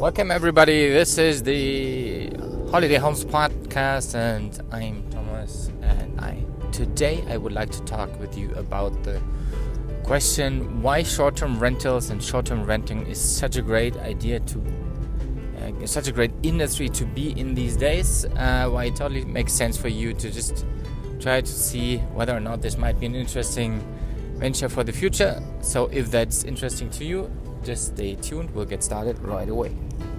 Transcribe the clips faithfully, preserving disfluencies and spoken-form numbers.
Welcome everybody, this is the Holiday Homes Podcast and I'm Thomas, and I today I would like to talk with you about the question why short-term rentals and short-term renting is such a great idea to uh, such a great industry to be in these days, uh, why it totally makes sense for you to just try to see whether or not this might be an interesting venture for the future. So if that's interesting to you, just stay tuned, we'll get started right away.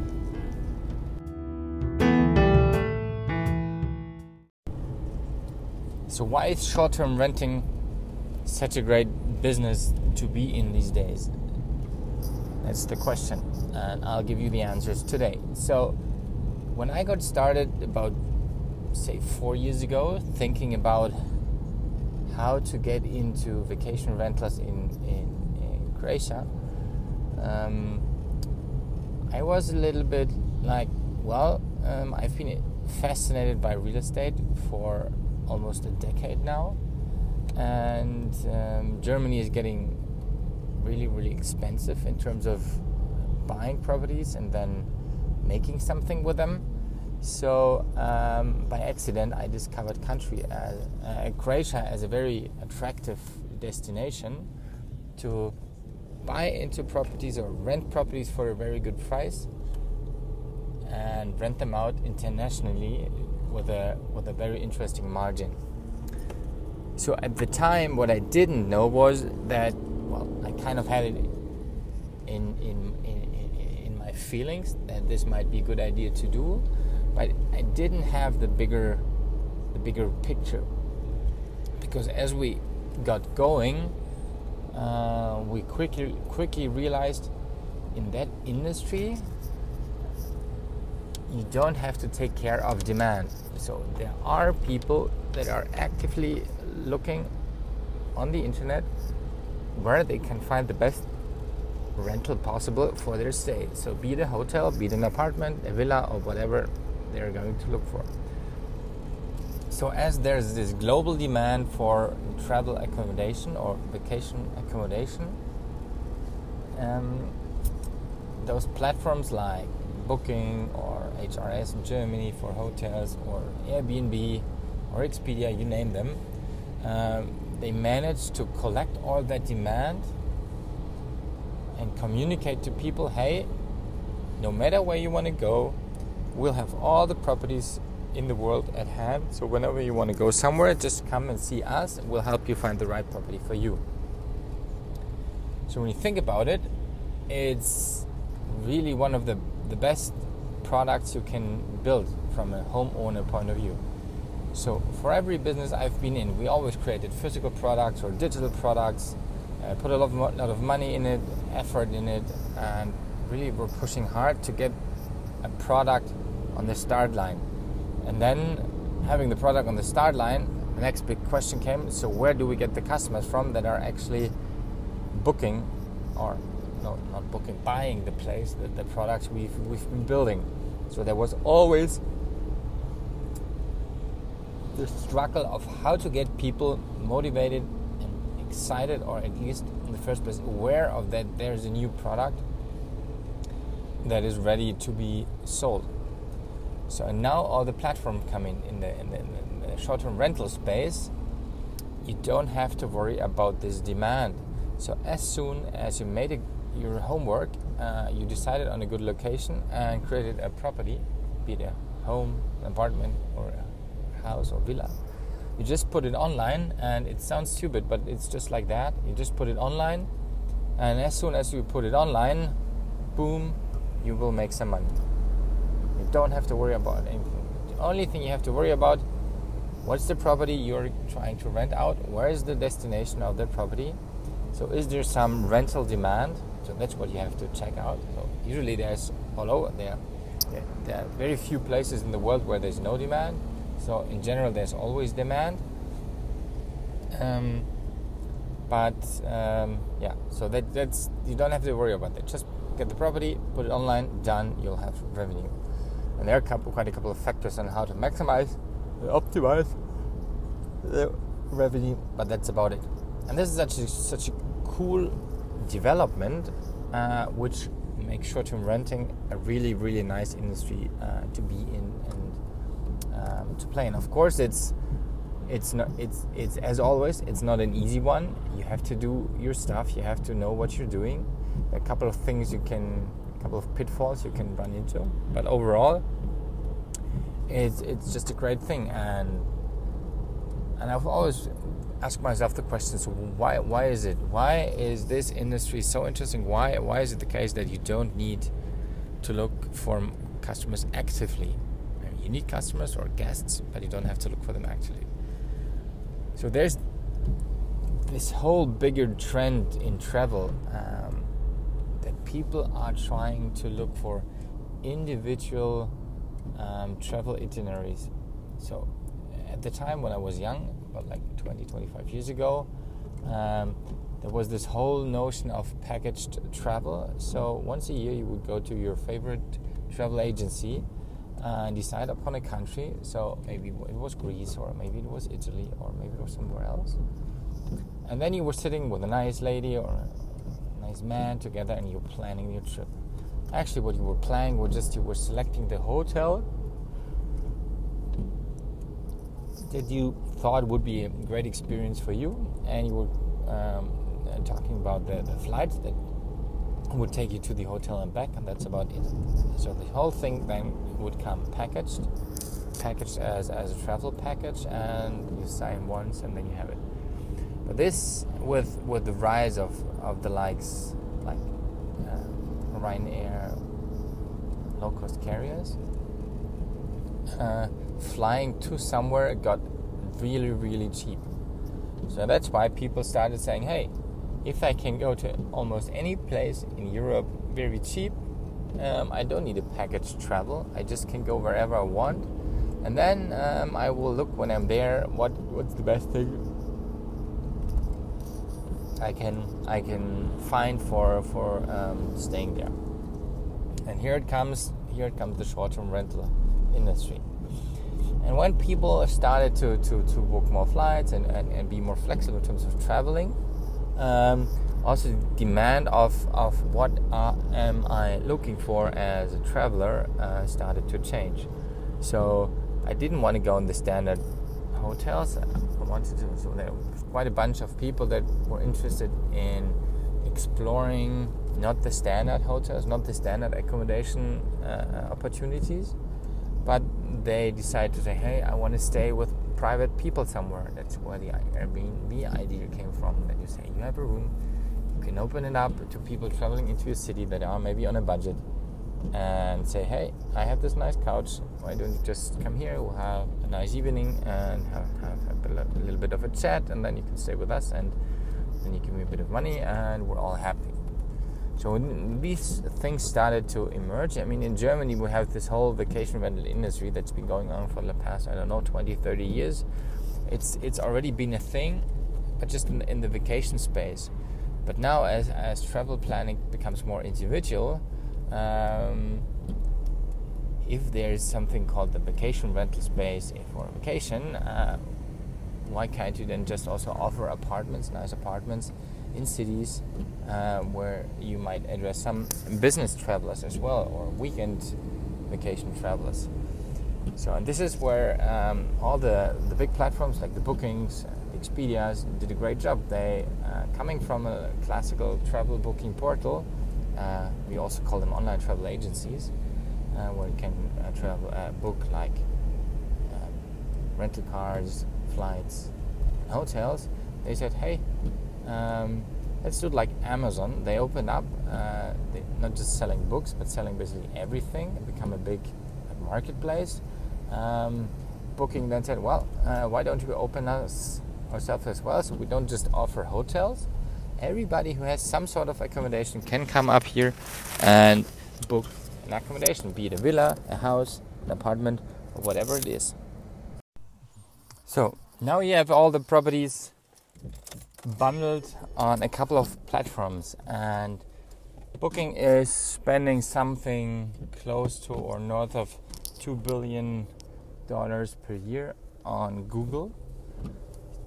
So why is short-term renting such a great business to be in these days? That's the question, and I'll give you the answers today. So when I got started about, say, four years ago, thinking about how to get into vacation rentals in, in, in Croatia, um, I was a little bit like, well, um, I've been fascinated by real estate for almost a decade now, and um, Germany is getting really, really expensive in terms of buying properties and then making something with them. So um, by accident, I discovered country as, uh, Croatia as a very attractive destination to buy into properties or rent properties for a very good price and rent them out internationally with a with a very interesting margin. So at the time, what I didn't know was that, well, I kind of had it in in in, in my feelings that this might be a good idea to do, but I didn't have the bigger the bigger picture, because as we got going, uh, we quickly quickly realized in that industry you don't have to take care of demand. So there are people that are actively looking on the internet where they can find the best rental possible for their stay. So be it a hotel, be it an apartment, a villa, or whatever they're going to look for. So as there's this global demand for travel accommodation or vacation accommodation, um, those platforms like Booking or H R S in Germany for hotels, or Airbnb or Expedia, you name them, um, they manage to collect all that demand and communicate to people, hey, no matter where you want to go, we'll have all the properties in the world at hand, so whenever you want to go somewhere, just come and see us, we'll help you find the right property for you. So when you think about it, it's really one of the the best products you can build from a homeowner point of view. So for every business I've been in, we always created physical products or digital products, uh, put a lot of, mo- lot of money in it, effort in it, and really we're pushing hard to get a product on the start line. And then having the product on the start line, the next big question came, so where do we get the customers from that are actually booking or No, not booking, buying the place, the, the products we've we've been building. So there was always the struggle of how to get people motivated and excited, or at least in the first place aware of that there's a new product that is ready to be sold. So and now all the platforms come in in the, in the, in the short-term rental space. You don't have to worry about this demand. So as soon as you made a your homework, uh, you decided on a good location and created a property, be it a home, an apartment, or a house or villa. You just put it online, and it sounds stupid, but it's just like that. You just put it online, and as soon as you put it online, boom, you will make some money. You don't have to worry about anything. The only thing you have to worry about, what's the property you're trying to rent out? Where is the destination of that property? So is there some rental demand? So that's what you have to check out. So usually there's all over there. There are very few places in the world where there's no demand. So in general, there's always demand. Um, but um, yeah, so that that's you don't have to worry about that. Just get the property, put it online, done. You'll have revenue. And there are a couple, quite a couple of factors on how to maximize, optimize the revenue. But that's about it. And this is actually such a cool development, uh, which make short-term renting a really, really nice industry uh, to be in and um, to play in. Of course, it's it's not it's it's as always, it's not an easy one. You have to do your stuff. You have to know what you're doing. There are a couple of things you can, a couple of pitfalls you can run into, but overall, it's it's just a great thing. And and I've always ask myself the question, so why why is it? Why is this industry so interesting? Why why is it the case that you don't need to look for customers actively? You need customers or guests, but you don't have to look for them actively. So there's this whole bigger trend in travel um, that people are trying to look for individual um, travel itineraries. So at the time when I was young, about like twenty, twenty-five years ago, um, there was this whole notion of packaged travel. So once a year you would go to your favorite travel agency uh, and decide upon a country. So maybe it was Greece, or maybe it was Italy, or maybe it was somewhere else. And then you were sitting with a nice lady or a nice man together and you're planning your trip. Actually what you were planning was just you were selecting the hotel that you thought would be a great experience for you, and you were um, talking about the, the flights that would take you to the hotel and back, and that's about it. So the whole thing then would come packaged, packaged as, as a travel package, and you sign once and then you have it. But this, with with the rise of, of the likes like uh, Ryanair, low-cost carriers, uh, flying to somewhere got really, really cheap. So that's why people started saying, hey, if I can go to almost any place in Europe very cheap, um, I don't need a package travel. I just can go wherever I want. And then um, I will look when I'm there, what what's the best thing I can I can find for, for um, staying there. And here it comes, here it comes the short-term rental industry. And when people started to, to, to book more flights and, and, and be more flexible in terms of traveling, um, also the demand of, of what are, am I looking for as a traveler uh, started to change. So I didn't want to go in the standard hotels. I wanted to, so there was quite a bunch of people that were interested in exploring not the standard hotels, not the standard accommodation uh, opportunities, but they decide to say, hey, I want to stay with private people somewhere. That's where the Airbnb idea came from. That you say you have a room, you can open it up to people traveling into a city that are maybe on a budget, and say, hey, I have this nice couch. Why don't you just come here? We'll have a nice evening and have, have, have a little bit of a chat, and then you can stay with us, and then you give me a bit of money, and we're all happy. So these things started to emerge. I mean, in Germany, we have this whole vacation rental industry that's been going on for the past, I don't know, twenty, thirty years. It's it's already been a thing, but just in, in the vacation space. But now, as, as travel planning becomes more individual, um, if there is something called the vacation rental space for a vacation, uh, why can't you then just also offer apartments, nice apartments, in cities uh, where you might address some business travelers as well, or weekend vacation travelers. So, and this is where um, all the, the big platforms like the Bookings, the Expedias did a great job. They, uh, coming from a classical travel booking portal, uh, we also call them online travel agencies, uh, where you can uh, travel uh, book like uh, rental cars, flights, hotels. They said, hey, Um, let's do it like Amazon. They opened up, uh, they, not just selling books, but selling basically everything, and become a big uh, marketplace. Um, Booking then said, well, uh, why don't we open us ourselves as well? So we don't just offer hotels. Everybody who has some sort of accommodation can come up here and book an accommodation, be it a villa, a house, an apartment, or whatever it is. So now you have all the properties bundled on a couple of platforms, and Booking is spending something close to or north of two billion dollars per year on Google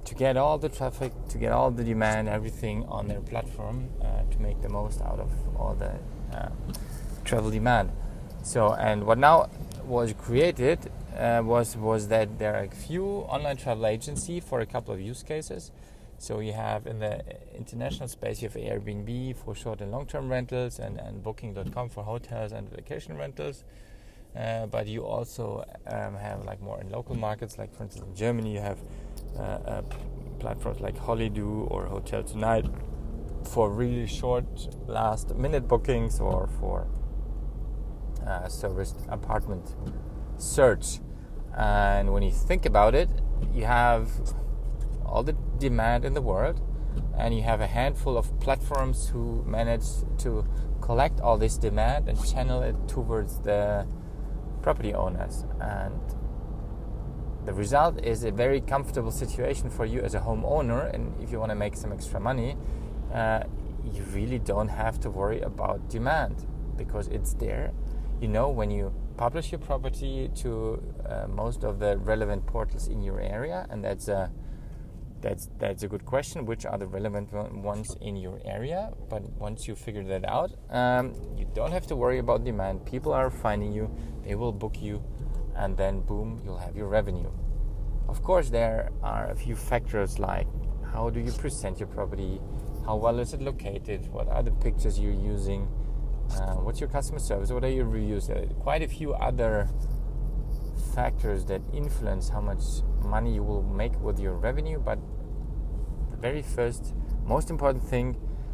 to get all the traffic, to get all the demand, everything on their platform, uh, to make the most out of all the uh, travel demand. So, and what now was created uh, was was that there are a few online travel agencies for a couple of use cases. So you have in the international space, you have Airbnb for short and long-term rentals, and, and Booking dot com for hotels and vacation rentals. Uh, but you also um, have like more in local markets, like for instance in Germany you have uh, uh, platforms like Holidoo or Hotel Tonight for really short last minute bookings, or for uh, serviced apartment search. And when you think about it, you have all the demand in the world, and you have a handful of platforms who manage to collect all this demand and channel it towards the property owners, and the result is a very comfortable situation for you as a homeowner. And if you want to make some extra money, uh, you really don't have to worry about demand, because it's there. You know, when you publish your property to uh, most of the relevant portals in your area, and that's a that's that's a good question. Which are the relevant ones in your area? But once you figure that out, um, you don't have to worry about demand. People are finding you, they will book you, and then boom, you'll have your revenue. Of course, there are a few factors like how do you present your property, how well is it located, what are the pictures you're using, uh, what's your customer service, what are your reviews. There are quite a few other factors that influence how much money you will make with your revenue. But the very first, most important thing,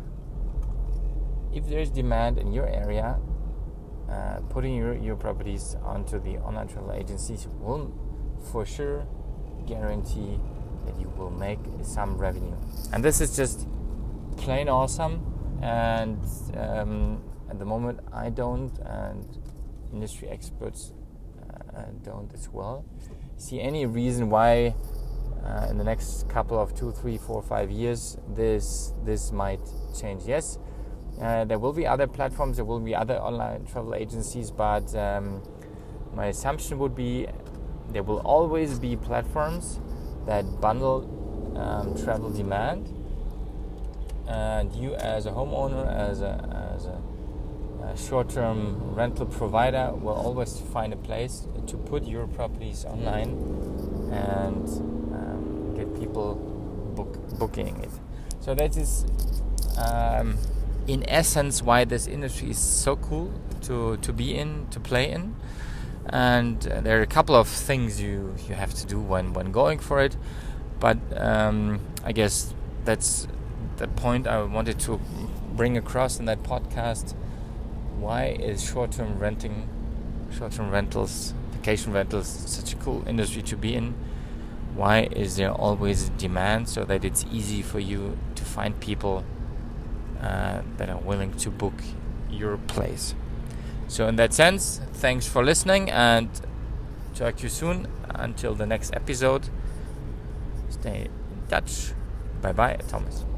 if there's demand in your area, uh, putting your, your properties onto the online travel agencies will for sure guarantee that you will make some revenue. And this is just plain awesome. And um, at the moment I don't, and industry experts uh, don't as well, see any reason why uh, in the next couple of two, three, four, five years this this might change. Yes, uh, there will be other platforms, there will be other online travel agencies, but um, my assumption would be there will always be platforms that bundle um, travel demand, and you as a homeowner, as a, as a A short-term rental provider will always find a place to put your properties online and um, get people book, booking it. So that is um, in essence why this industry is so cool to, to be in, to play in. And uh, there are a couple of things you, you have to do when, when going for it, but um, I guess that's the point I wanted to bring across in that podcast. Why is short-term renting, short-term rentals, vacation rentals such a cool industry to be in? Why is there always demand, so that it's easy for you to find people uh, that are willing to book your place? So in that sense, thanks for listening, and talk to you soon. Until the next episode, stay in touch. Bye-bye, Thomas.